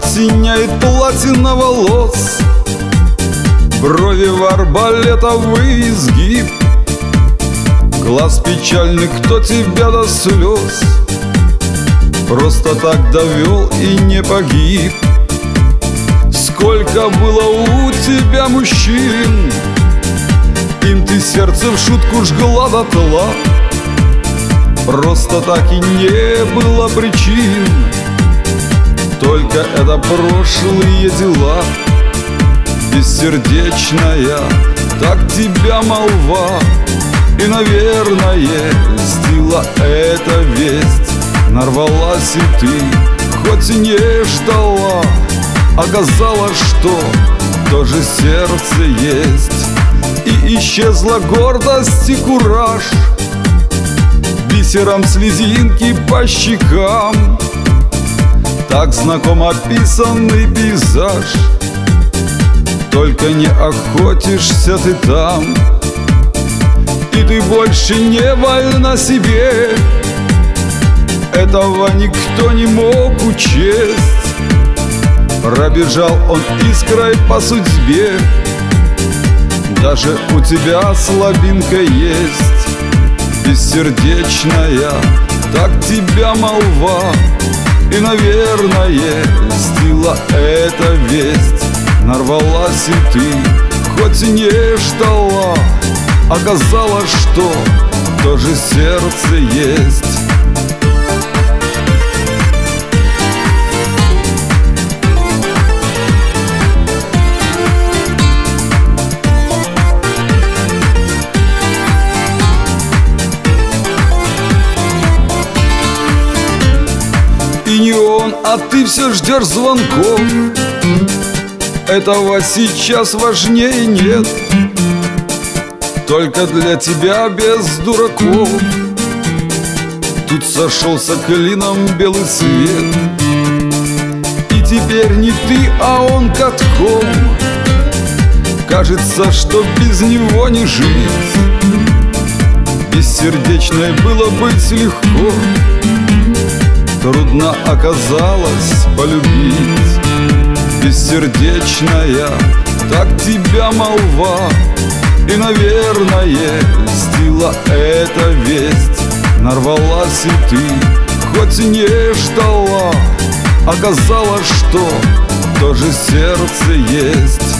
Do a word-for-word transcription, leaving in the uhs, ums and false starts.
Сияет платина волос, брови в арбалетовый изгиб. Глаз печальный, кто тебя до слез просто так довел и не погиб. Сколько было у тебя мужчин, им ты сердце в шутку жгла дотла. Просто так и не было причин, только это прошлые дела. Бессердечная, так тебя молва, и, наверное, стила эта весть. Нарвалась и ты, хоть и не ждала, оказалось, что тоже сердце есть. И исчезла гордость и кураж, бисером слезинки по щекам. Так знаком описанный пейзаж, только не охотишься ты там. И ты больше не вольна себе, этого никто не мог учесть. Пробежал он искрой по судьбе, даже у тебя слабинка есть. Бессердечная, так тебя молва, и, наверное, стила эта весть. Нарвалась и ты, хоть и не ждала, оказалось, что тоже сердце есть. И не он, а ты все ждешь звонков. Этого сейчас важнее нет, только для тебя без дураков. Тут сошелся клином белый свет, и теперь не ты, а он катком. Кажется, что без него не жить. Бессердечной было быть легко, трудно оказалось полюбить. Бессердечная, так тебя молва, и, наверное, стила эта весть. Нарвалась и ты, хоть и не ждала, оказалось, что тоже сердце есть.